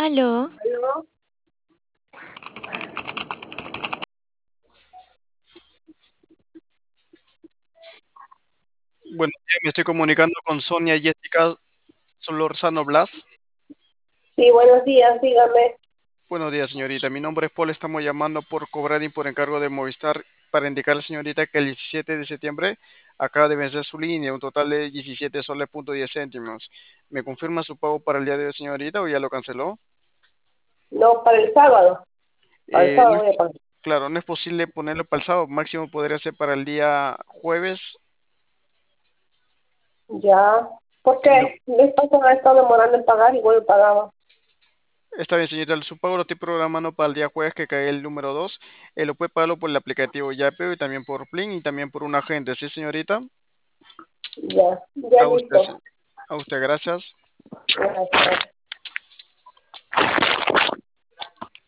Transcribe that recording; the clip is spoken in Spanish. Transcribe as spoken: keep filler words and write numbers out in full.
Aló, ¿Aló? Buenos días, me estoy comunicando con Sonia Jessica Solorzano Blas. Sí, buenos días, dígame. Buenos días, señorita. Mi nombre es Paul. Estamos llamando por cobrar y por encargo de Movistar para indicarle, señorita, que el diecisiete de septiembre acaba de vencer su línea, un total de diecisiete soles punto diez céntimos. ¿Me confirma su pago para el día de hoy, señorita, o ya lo canceló? No, para el sábado. Para el Eh, no sábado es, voy a pagar. claro, no es posible ponerlo para el sábado. Máximo podría ser para el día jueves. Ya. ¿Por Si no, qué? Mi esposo me ha estado demorando en pagar y bueno, pagaba. está bien, señorita. Su pago lo estoy programando para el día jueves que cae el número dos. Eh, lo puede pagarlo por el aplicativo Yapeo y también por Plin y también por un agente. ¿Sí, señorita? Ya, ya A usted, listo. se- a usted, gracias. Gracias.